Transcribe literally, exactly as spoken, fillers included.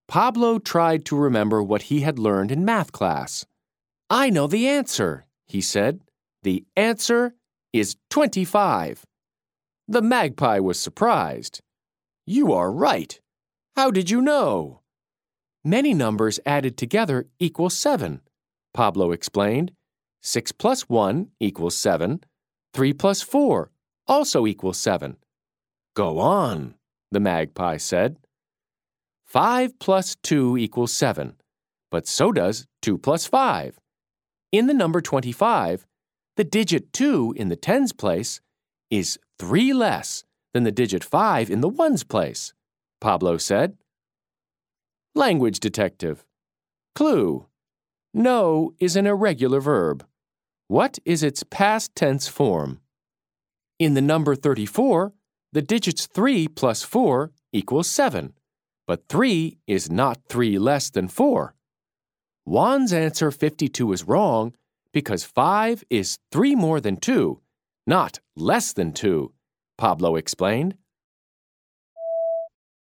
Pablo tried to remember what he had learned in math class. I know the answer, he said. The answer is twenty-five. The magpie was surprised. You are right. How did you know? Many numbers added together equal seven, Pablo explained. Six plus one equals seven. Three plus four also equals seven. Go on, the magpie said. Five plus two equals seven, but so does two plus five. In the number twenty-five, the digit two in the tens place is three less than the digit five in the ones place, Pablo said. Language detective. Clue. Know is an irregular verb. What is its past tense form? In the number thirty-four, the digits three plus four equals seven, but three is not three less than four. Juan's answer fifty-two is wrong because five is three more than two, not less than two, Pablo explained.